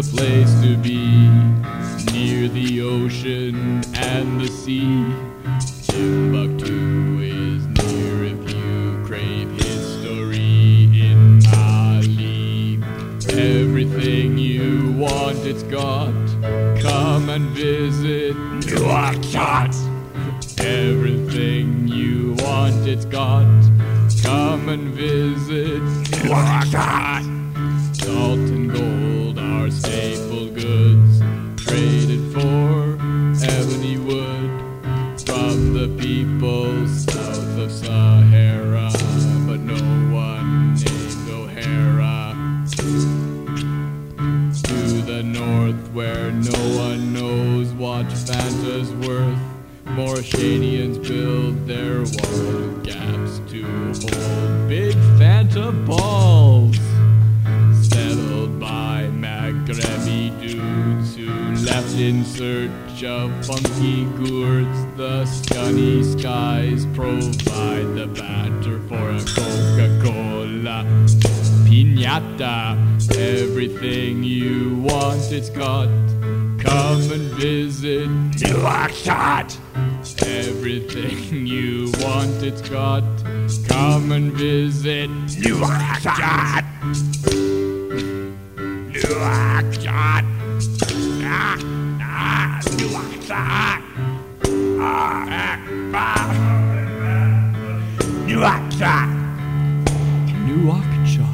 place to be, near the ocean and the sea. Timbuktu is near if you crave history in Mali. Everything you want, it's got. Come and visit Nouakchott. Everything you want, it's got. Come and visit Nouakchott. Salt and gold are staple goods, traded for ebony wood from the people south of Sahara, but no one named O'Hara. To the north, where no one knows what Fanta's worth, Mauritanians build their water gaps to hold big Fanta balls. Settled by Maghrebi dudes who left in search of funky gourds. The sunny skies provide the batter for a Coca-Cola piñata. Everything you want, it's got. Come and visit Nouakchott. Everything you want, it's got. Come and visit Nouakchott. Nouakchott. Nouakchott. Nouakchott. Nouakchott.